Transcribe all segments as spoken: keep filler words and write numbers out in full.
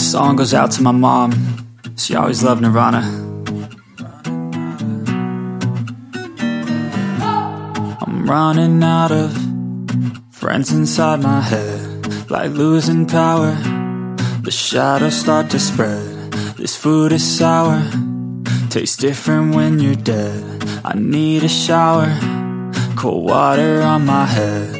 Song goes out to my mom. She always loved Nirvana. I'm running out of friends inside my head, like losing power. The shadows start to spread. This food is sour, tastes different when you're dead. I need a shower, cold water on my head.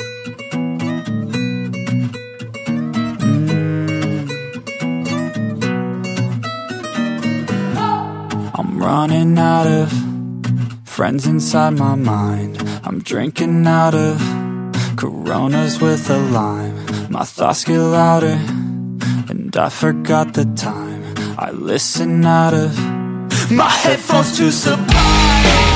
I'm running out of friends inside my mind. I'm drinking out of Coronas with a lime. My thoughts get louder, and I forgot the time. I listen out of my headphones to Sublime.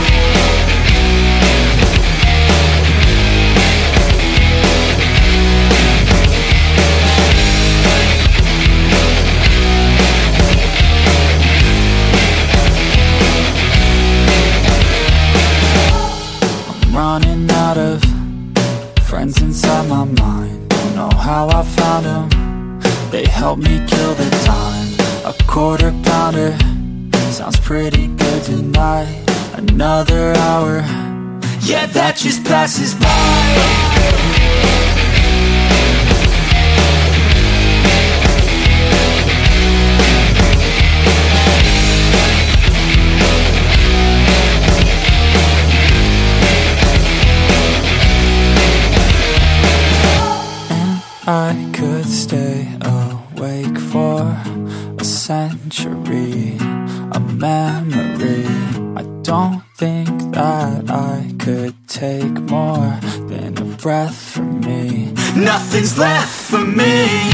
Running out of friends inside my mind. Don't know how I found them. They helped me kill the time. A quarter pounder sounds pretty good tonight. Another hour, yeah, that just passes by. I could stay awake for a century, a memory. I don't think that I could take more than a breath from me. Nothing's left for me.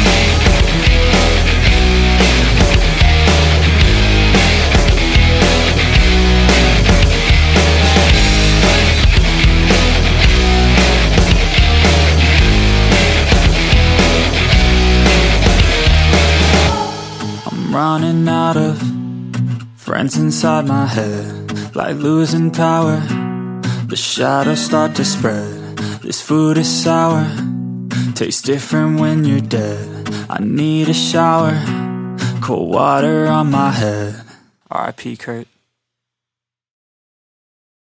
Running out of friends inside my head, like losing power. The shadows start to spread. This food is sour, tastes different when you're dead. I need a shower, cold water on my head. R I P Kurt.